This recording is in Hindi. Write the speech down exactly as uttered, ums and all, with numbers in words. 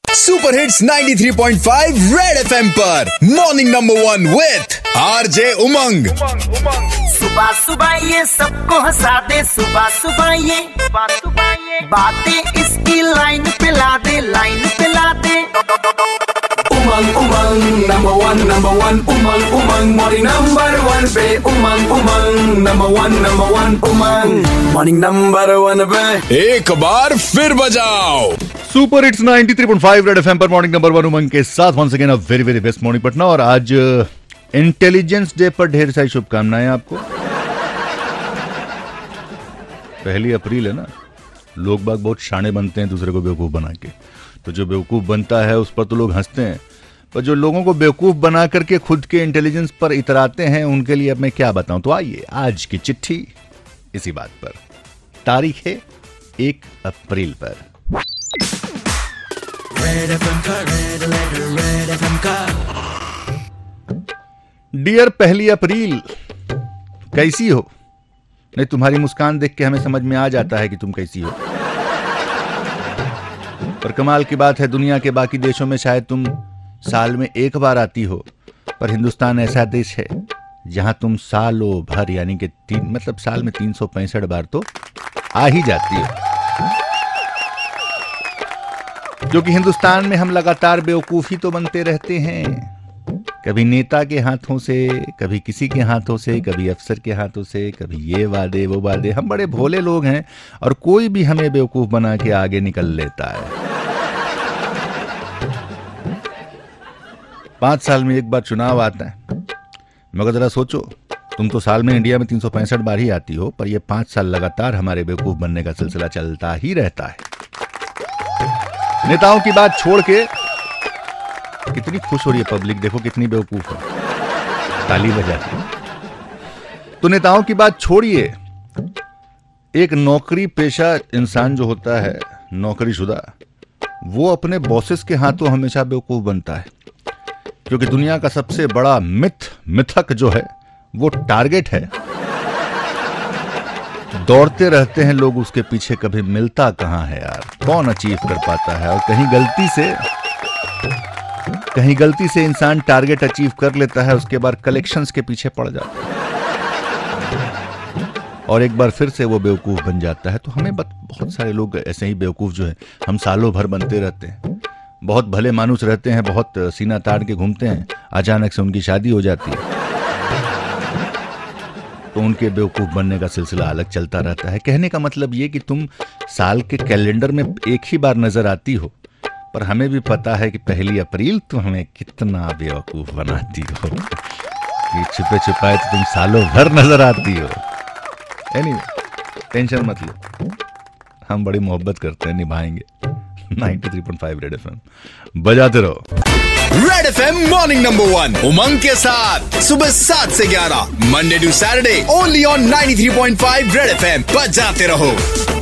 Super hits ninety three point five Red FM पर morning number one with RJ Umang. सुबह सुबह ये सबको हंसा दे, सुबह सुबह ये बातें इसकी लाइन पे ला दे, लाइन पे ला दे। Umang Umang number one number one Umang Umang morning number one पे Umang Umang number one number one Umang morning number one पे एक बार फिर बजाओ। Super hits ninety three point five Red FM पर मॉर्निंग नंबर वन उमंग के साथ once again a very very best morning Patna. और आज इंटेलिजेंस डे पर ढेर सारी शुभकामनाएं आपको। पहली अप्रैल है ना, लोग बाग बहुत शाणे बनते हैं दूसरे को बेवकूफ बना के। तो जो बेवकूफ बनता है उस पर तो लोग हंसते हैं, पर जो लोगों को बेवकूफ बना करके खुद के इंटेलिजेंस पर इतराते हैं उनके लिए अब मैं क्या बताऊं। तो आइए आज की चिट्ठी इसी बात पर। तारीख है एक अप्रैल पर। डियर पहली अप्रैल, कैसी हो? नहीं, तुम्हारी मुस्कान देख के हमें समझ में आ जाता है कि तुम कैसी हो। पर कमाल की बात है, दुनिया के बाकी देशों में शायद तुम साल में एक बार आती हो, पर हिंदुस्तान ऐसा देश है जहां तुम सालों भर यानी कि तीन मतलब साल में तीन सौ पैंसठ बार तो आ ही जाती हो। क्योंकि हिंदुस्तान में हम लगातार बेवकूफी तो बनते रहते हैं, कभी नेता के हाथों से, कभी किसी के हाथों से, कभी अफसर के हाथों से, कभी ये वादे वो वादे। हम बड़े भोले लोग हैं और कोई भी हमें बेवकूफ बना के आगे निकल लेता है। पांच साल में एक बार चुनाव आता है, मगर जरा सोचो, तुम तो साल में इंडिया में तीन सौ पैंसठ बार ही आती हो, पर यह पांच साल लगातार हमारे बेवकूफ बनने का सिलसिला चलता ही रहता है। नेताओं की बात छोड़ के कितनी खुश हो रही है पब्लिक, देखो कितनी बेवकूफ है, ताली बजाती है। तो नेताओं की बात छोड़िए, एक नौकरी पेशा इंसान जो होता है, नौकरीशुदा, वो अपने बॉसेस के हाथों हमेशा बेवकूफ बनता है। क्योंकि दुनिया का सबसे बड़ा मिथ मिथक जो है वो टारगेट है। दौड़ते रहते हैं लोग उसके पीछे, कभी मिलता कहां है यार, कौन अचीव कर पाता है। और कहीं गलती से कहीं गलती से इंसान टारगेट अचीव कर लेता है, उसके बाद कलेक्शंस के पीछे पड़ जाता है और एक बार फिर से वो बेवकूफ बन जाता है। तो हमें बहुत सारे लोग ऐसे ही बेवकूफ जो है, हम सालों भर बनते रहते हैं, बहुत भले मानुस रहते हैं, बहुत सीना ताड़ के घूमते हैं, अचानक से उनकी शादी हो जाती है तो उनके बेवकूफ बनने का सिलसिला अलग चलता रहता है। कहने का मतलब ये कि तुम साल के कैलेंडर में एक ही बार नजर आती हो, पर हमें भी पता है कि पहली अप्रैल तुम हमें कितना बेवकूफ बनाती हो कि छुपे छुपाए तो तुम सालों भर नजर आती हो। एनीवे, टेंशन मत लो, हम बड़ी मोहब्बत करते हैं, निभाएंगे। Ninety three point five Red FM बजाते रहो। Red FM morning number one Umang के साथ सुबह सात से ग्यारह Monday to Saturday only on ninety three point five Red FM बजाते रहो।